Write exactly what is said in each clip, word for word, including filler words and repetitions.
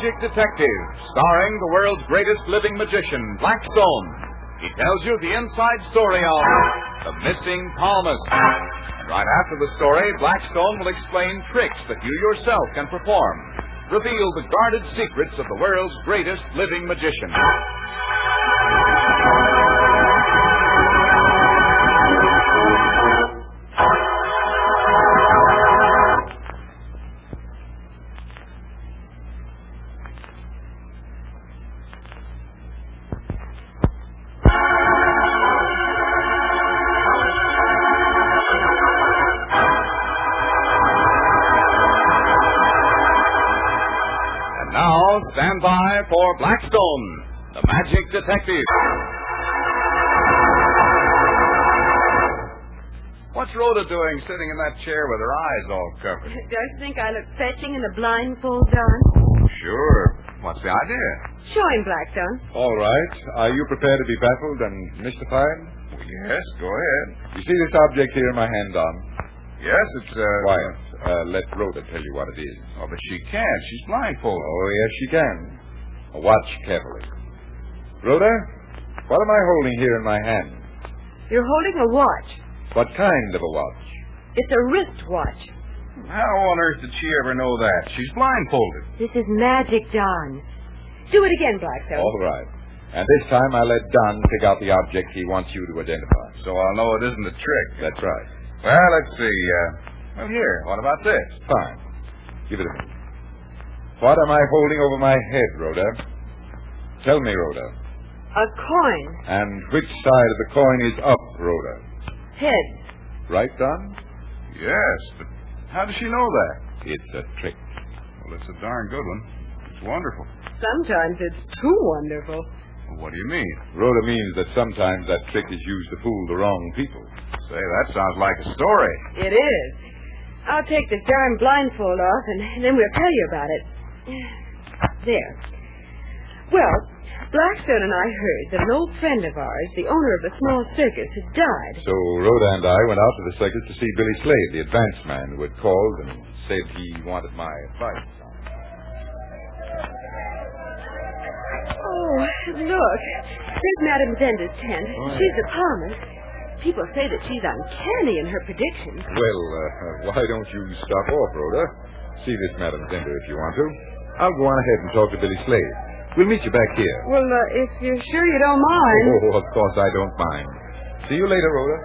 Magic Detective, starring the world's greatest living magician, Blackstone. He tells you the inside story of The Missing Palmist. And right after the story, Blackstone will explain tricks that you yourself can perform. Reveal the guarded secrets of the world's greatest living magician. Now, stand by for Blackstone, the Magic Detective. What's Rhoda doing sitting in that chair with her eyes all covered? Don't you think I look fetching in the blindfold, Don? Sure. What's the idea? Show him, Blackstone. All right. Are you prepared to be baffled and mystified? Yes, go ahead. You see this object here in my hand, Don? Yes, it's, uh... Quiet. Uh, let Rhoda tell you what it is. Oh, but she can't. She's blindfolded. Oh, yes, she can. Watch carefully. Rhoda, what am I holding here in my hand? You're holding a watch. What kind of a watch? It's a wristwatch. How on earth did she ever know that? She's blindfolded. This is magic, Don. Do it again, Blackstone. All right. And this time I let Don pick out the object he wants you to identify. So I'll know it isn't a trick. That's right. Well, let's see. Uh, well, here, what about this? Fine. Give it to me. What am I holding over my head, Rhoda? Tell me, Rhoda. A coin. And which side of the coin is up, Rhoda? Heads. Right, Don? Yes, but how does she know that? It's a trick. Well, it's a darn good one. It's wonderful. Sometimes it's too wonderful. Well, what do you mean? Rhoda means that sometimes that trick is used to fool the wrong people. Say, that sounds like a story. It is. I'll take this darn blindfold off, and then we'll tell you about it. There. Well, Blackstone and I heard that an old friend of ours, the owner of a small circus, had died. So Rhoda and I went out to the circus to see Billy Slade, the advance man who had called and said he wanted my advice. Oh, look. There's Madame Zenda's tent. Oh, she's the palmist. People say that she's uncanny in her predictions. Well, uh, why don't you stop off, Rhoda? See this Madame Zenda if you want to. I'll go on ahead and talk to Billy Slade. We'll meet you back here. Well, uh, if you're sure you don't mind. Oh, of course I don't mind. See you later, Rhoda.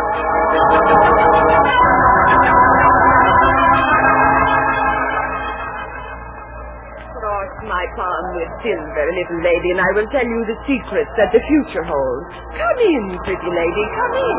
Cross my palm with silver, little lady, and I will tell you the secrets that the future holds. Come in, pretty lady, come in.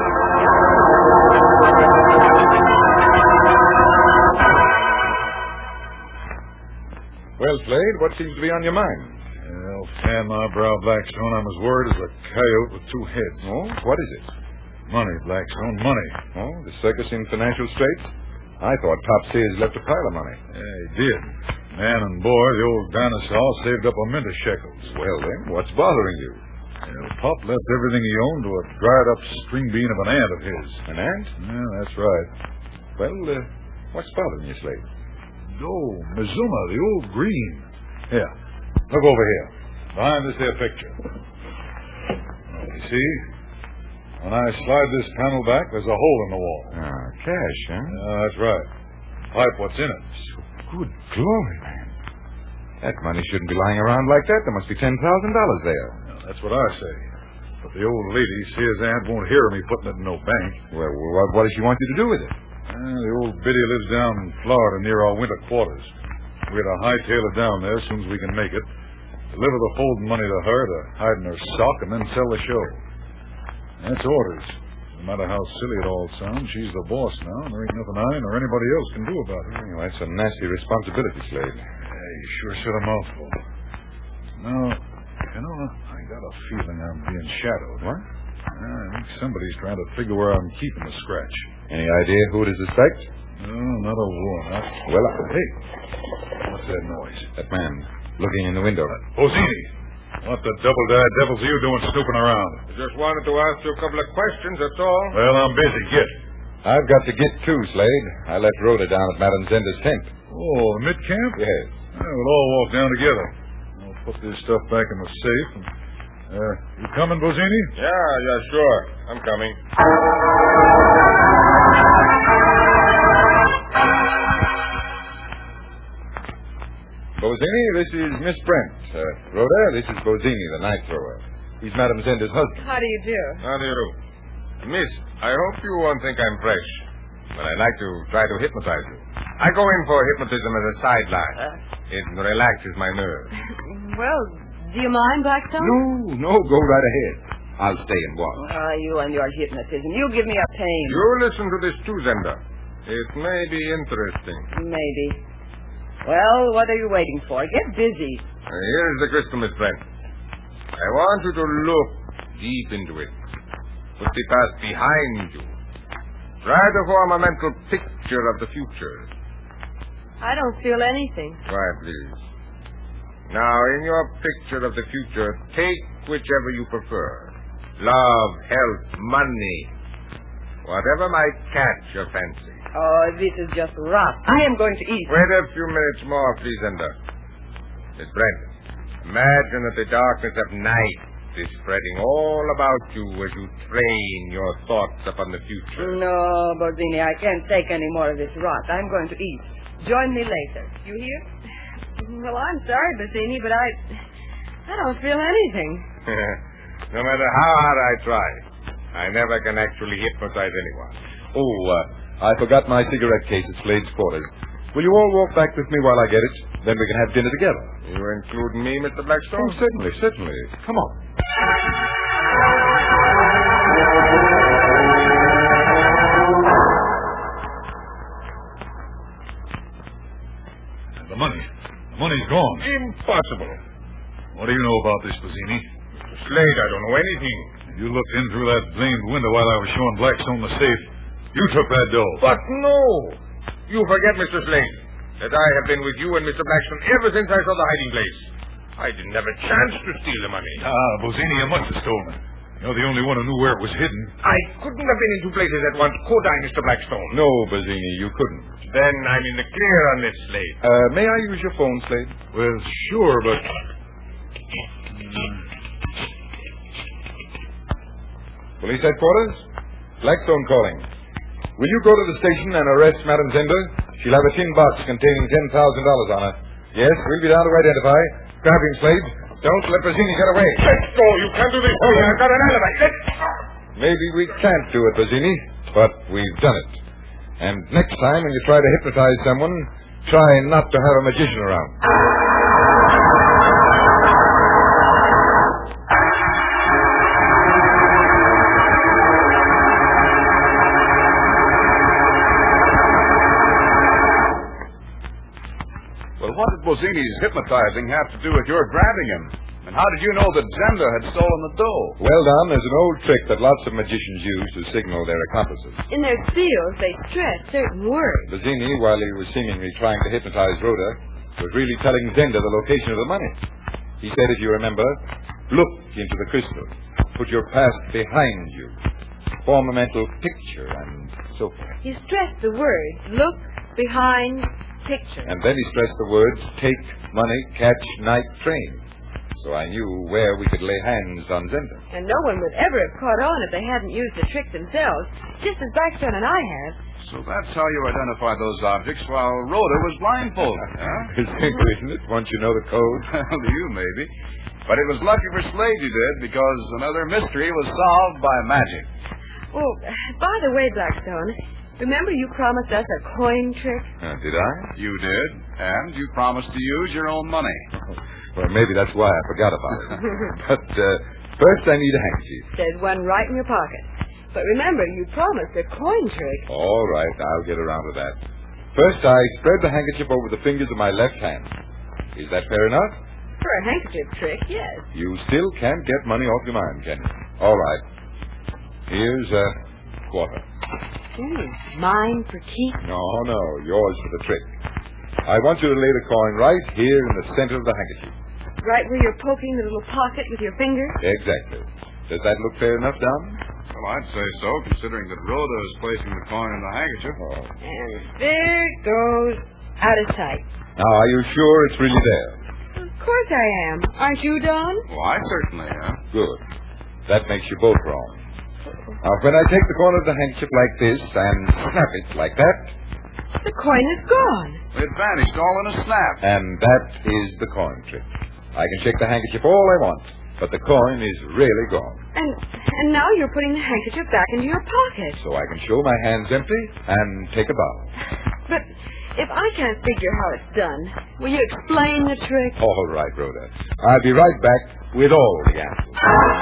Well, Slade, what seems to be on your mind? Well, fan my brow, Blackstone. I'm as worried as a coyote with two heads. Oh, what is it? Money, Blackstone, money. Oh, the circus in financial straits? I thought Pop Sears left a pile of money. Yeah, he did. Man and boy, the old dinosaur saved up a mint of shekels. Well, then, what's bothering you? Well, Pop left everything he owned to a dried-up string bean of an aunt of his. An aunt? Yeah, that's right. Well, uh, what's bothering you, Slade? Oh, Mizuma, the old green. Here, look over here. Behind this here picture. You see? When I slide this panel back, there's a hole in the wall. Ah, cash, huh? Yeah, that's right. Pipe, what's in it? Good glory, man. That money shouldn't be lying around like that. There must be ten thousand dollars there. Yeah, that's what I say. But the old lady, Sears' aunt, won't hear of me putting it in no bank. Well, what, what does she want you to do with it? Uh, the old biddy lives down in Florida near our winter quarters. We're to hightail it down there as soon as we can make it. Deliver the folding money to her to hide in her sock and then sell the show. That's orders. No matter how silly it all sounds, she's the boss now, and there ain't nothing I or anybody else can do about it. Well, that's a nasty responsibility, Slade. Yeah, you sure said a mouthful. No, you know, I got a feeling I'm being shadowed. What? I think somebody's trying to figure where I'm keeping the scratch. Any idea who to suspect? No, not a one. I... Well, I... Hey, what's that noise? That man looking in the window. Hosini, what the double-dyed devils are you doing snooping around? I just wanted to ask you a couple of questions, that's all. Well, I'm busy. Get. I've got to get too, Slade. I left Rhoda down at Madame Zenda's tent. Oh, mid-camp? Yes. we'll all walk down together. I'll put this stuff back in the safe. And, uh, you coming, Bozzini? Yeah, yeah, sure. I'm coming. Bozzini, this is Miss Brent. Uh, Rhoda, this is Bozzini, the night thrower. He's Madame Zender's husband. How do you do? How do you do? Miss, I hope you won't think I'm fresh, but I'd like to try to hypnotize you. I go in for hypnotism as a sideline. Uh, It relaxes my nerves. well, do you mind, Blackstone? No, no, go right ahead. I'll stay and watch. Ah, you and your hypnotism. You give me a pain. You listen to this too, Zender. It may be interesting. Maybe. Well, what are you waiting for? Get busy. Uh, here's the crystal, Miss Brent. I want you to look deep into it. Put the past behind you. Try to form a mental picture of the future. I don't feel anything. Quiet, please. Now, in your picture of the future, take whichever you prefer. Love, health, money. Whatever might catch your fancy. Oh, this is just rot. I am going to eat. Wait a few minutes more, please, Ender. Miss Brent, imagine that the darkness of night is spreading all about you as you train your thoughts upon the future. No, Bozzini, I can't take any more of this rot. I'm going to eat. Join me later. You hear? Well, I'm sorry, Bassini, but I... I don't feel anything. No matter how hard I try, I never can actually hypnotize anyone. Oh, uh, I forgot my cigarette case at Slade's quarters. Will you all walk back with me while I get it? Then we can have dinner together. You include me, Mister Blackstone? Oh, certainly, certainly. Come on. The money. The money's gone. Impossible. What do you know about this, Bozzini? Mister Slade, I don't know anything. You looked in through that blamed window while I was showing Blackstone the safe. You took that dough. But no. You forget, Mister Slade, that I have been with you and Mister Blackstone ever since I saw the hiding place. I didn't have a chance to steal the money. Ah, Bozzini, you must have stolen it. You're the only one who knew where it was hidden. I couldn't have been in two places at once, could I, Mister Blackstone? No, Bozzini, you couldn't. Then I'm in the clear on this, Slade. Uh, may I use your phone, Slade? Well, sure, but... Police headquarters? Blackstone calling. Will you go to the station and arrest Madame Zender? She'll have a tin box containing ten thousand dollars on her. Yes, we'll be down to identify. Grab him, Slade. Don't let Bazzini get away. Let's go. You can't do this. Oh, I've got an alibi. Let's... Maybe we can't do it, Bazzini, but we've done it. And next time when you try to hypnotize someone, try not to have a magician around. Well, what did Bozzini's hypnotizing have to do with your grabbing him? And how did you know that Zender had stolen the dough? Well, Don, there's an old trick that lots of magicians use to signal their accomplices. In their seals, they stress certain words. Bazzini, while he was seemingly trying to hypnotize Rhoda, was really telling Zender the location of the money. He said, if you remember, look into the crystal. Put your past behind you. Form a mental picture, and so forth. He stressed the words, look, behind, picture. And then he stressed the words, take money, catch night train. So I knew where we could lay hands on Zender. And no one would ever have caught on if they hadn't used the trick themselves, just as Blackstone and I have. So that's how you identified those objects while Rhoda was blindfolded, huh? It's simple, isn't it? Once you know the code. Well, you maybe. But it was lucky for Slade you did, because another mystery was solved by magic. Oh, by the way, Blackstone, remember you promised us a coin trick? Uh, did I? You did, and you promised to use your own money. Well, maybe that's why I forgot about it. But uh, first I need a handkerchief. There's one right in your pocket. But remember, you promised a coin trick. All right, I'll get around to that. First, I spread the handkerchief over the fingers of my left hand. Is that fair enough? For a handkerchief trick, yes. You still can't get money off your mind, can you? All right. Here's a quarter. Ooh, mine for keeps. No, no, yours for the trick. I want you to lay the coin right here in the center of the handkerchief. Right where you're poking the little pocket with your finger? Exactly. Does that look fair enough, Don? Well, I'd say so, considering that Rhoda is placing the coin in the handkerchief. Oh. And there it goes, out of sight. Now, are you sure it's really there? Of course I am. Aren't you, Don? Well, I certainly am. Good. That makes you both wrong. Now, when I take the corner of the handkerchief like this and snap it like that... The coin is gone. It vanished all in a snap. And that is the coin trick. I can shake the handkerchief all I want, but the coin is really gone. And and now you're putting the handkerchief back into your pocket. So I can show my hands empty and take a bow. But if I can't figure how it's done, will you explain the trick? All right, Rhoda. I'll be right back with all the answers.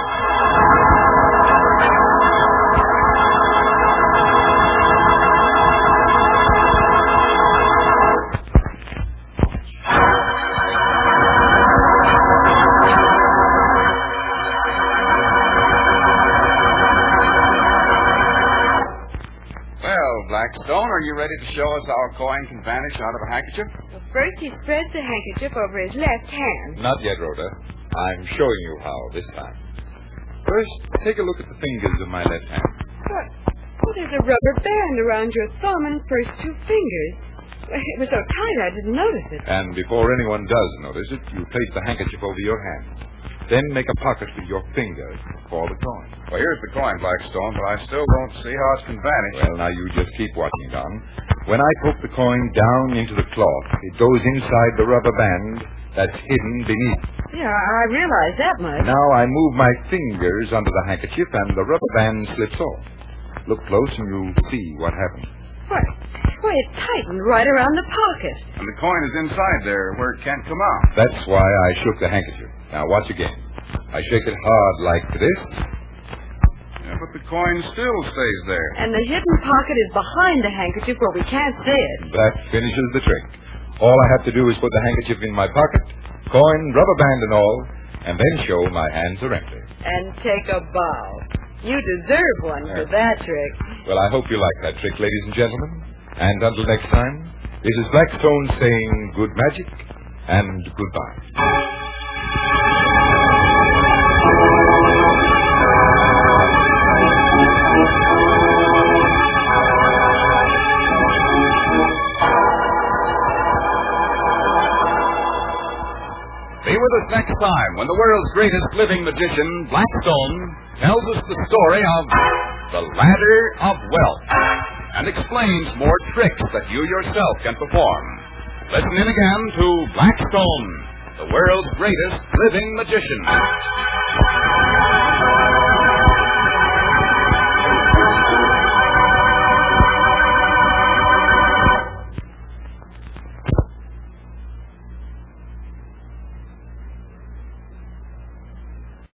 Blackstone, are you ready to show us how a coin can vanish out of a handkerchief? Well, first he spreads the handkerchief over his left hand. Not yet, Rhoda. I'm showing you how this time. First, take a look at the fingers of my left hand. But, well, there's a rubber band around your thumb and first two fingers. It was so tight I didn't notice it. And before anyone does notice it, you place the handkerchief over your hand. Then make a pocket with your finger for the coin. Well, here's the coin, Blackstone, but I still don't see how it can vanish. Well, now you just keep watching, Don. When I poke the coin down into the cloth, it goes inside the rubber band that's hidden beneath. Yeah, I realize that much. Now I move my fingers under the handkerchief and the rubber band slips off. Look close and you'll see what happens. What? Why, it tightened right around the pocket. And the coin is inside there where it can't come out. That's why I shook the handkerchief. Now watch again. I shake it hard like this. Yeah, but the coin still stays there. And the hidden pocket is behind the handkerchief where we can't see it. That finishes the trick. All I have to do is put the handkerchief in my pocket, coin, rubber band and all, and then show my hands are empty. And take a bow. You deserve one for that trick. Well, I hope you like that trick, ladies and gentlemen. And until next time, this is Blackstone saying good magic and goodbye. Be with us next time when the world's greatest living magician, Blackstone, tells us the story of the Ladder of Wealth and explains more tricks that you yourself can perform. Listen in again to Blackstone, the world's greatest living magician.